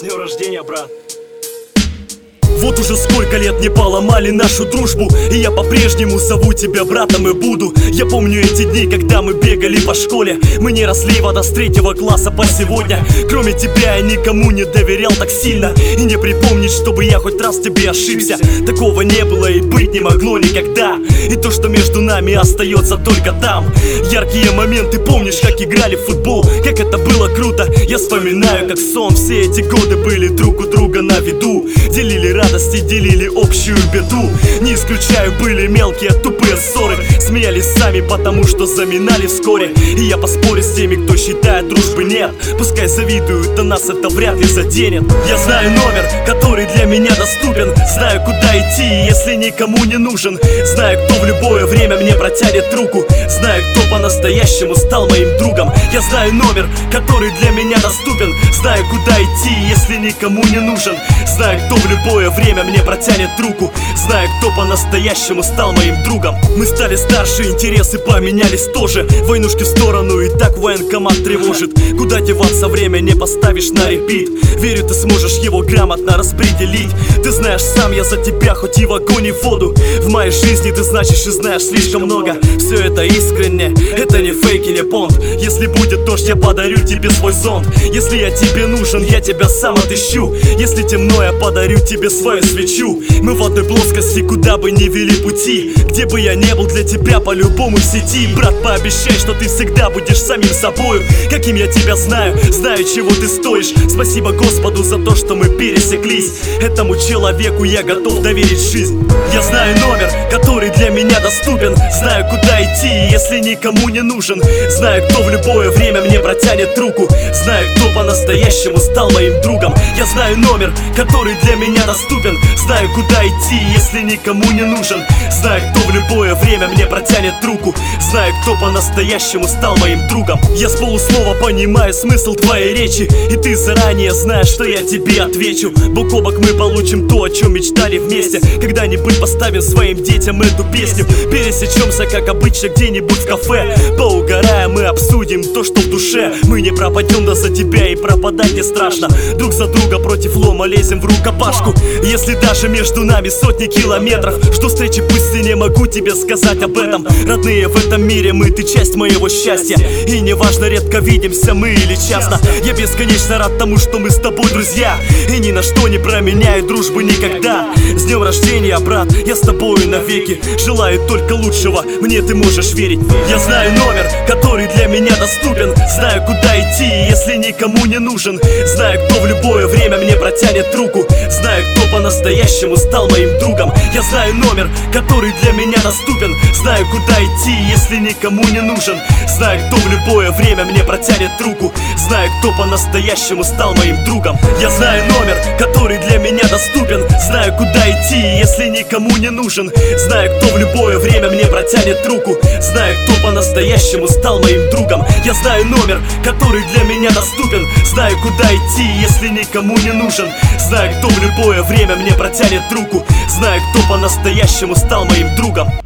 днем рождения, брат. Вот уже сколько лет не поломали нашу дружбу, и я по-прежнему зову тебя братом и буду. Я помню эти дни, когда мы бегали по школе. Мы не росли вода с 3 класса по сегодня. Кроме тебя я никому не доверял так сильно, и не припомнить, чтобы я хоть раз тебе ошибся. Такого не было и быть не могло никогда. И то, что между нами остается только там. Яркие моменты, помнишь, как играли в футбол, как это было круто. Я вспоминаю, как сон. Все эти годы были друг у друга на виду. Делили радости, делили общую беду. Не исключаю, были мелкие тупые ссоры. Смеялись сами, потому что заминали вскоре. И я поспорю с теми, кто считает дружбы нет. Пускай завидуют, а нас это вряд ли заденет. Я знаю номер, который для меня доступен. Знаю, куда идти, если никому не нужен. Знаю, кто в любое время мне протянет руку. Знаю, кто по-настоящему стал моим другом. Я знаю номер, который для меня доступен. Знаю, куда идти, если никому не нужен. Знаю, кто в любое время мне протянет руку. Знаю, кто по-настоящему стал моим другом. Мы стали старше, интересы поменялись тоже. Войнушки в сторону, и так военкомат тревожит. Куда деваться, время не поставишь на репит. Верю, ты сможешь его грамотно распределить. Ты знаешь сам, я за тебя, хоть и в огонь и в воду. В моей жизни ты значишь и знаешь слишком много. Все это искренне, это не фейк и не понт. Если будет дождь, я подарю тебе свой зонт. Если я тебе нужен, я тебя сам отыщу. Если темно, я подарю тебе свою свечу. Мы в одной плоскости, куда бы ни вели пути. Где бы я не был, для тебя по-любому в сети. Брат, пообещай, что ты всегда будешь самим собою, каким я тебя знаю, знаю, чего ты стоишь. Спасибо Господу за то, что мы пересеклись. Этому человеку я готов доверить жизнь. Я знаю номер, который для меня доступен. Знаю, куда идти, если никому не нужен. Знаю, кто в любое время мне протянет руку. Знаю, кто по-настоящему стал моим другом. Я знаю номер, который для меня доступен. Знаю, куда идти, если никому не нужен. Знаю, кто в любое время мне протянет руку. Знаю, кто по-настоящему стал моим другом. Я с полуслова понимаю смысл твоей речи, и ты заранее знаешь, что я тебе отвечу. Бок о бок мы получим то, о чем мечтали вместе. Когда-нибудь поставим своим детям эту песню. Пересечемся, как обычно, где-нибудь в кафе. Поугараем и обсудим то, что в душе. Мы не пропадем, да за тебя и пропадать не страшно. Друг за друга против лома лезем в рукопашку. Если даже между нами сотни километров, жду встречи, пусть и не могу тебе сказать об этом. Родные, в этом мире мы, ты часть моего счастья. И неважно, редко видимся мы или часто. Я бесконечно рад тому, что мы с тобой друзья. И ни на что не променяю дружбы никогда. С днем рождения, брат, я с тобою навеки. Желаю только лучшего, мне ты можешь верить. Я знаю номер, который для меня доступен. Знаю, куда идти, если никому не нужен. Знаю, кто в любое время мне протянет руку. Знаю, кто по-настоящему стал моим другом. Я знаю номер, который для меня доступен. Знаю, куда идти, если никому не нужен. Знаю, кто в любое время мне протянет руку. Знаю, кто по-настоящему стал моим другом. Я знаю номер, который для меня доступен. Знаю, куда идти, если никому не нужен. Знаю, кто в любое время мне протянет руку. Знаю, кто по-настоящему стал моим другом. Я знаю номер, который для меня доступен. Знаю, куда идти, если никому не нужен. Знаю, кто в любое время мне протянет руку. Знаю, кто по-настоящему стал моим другом.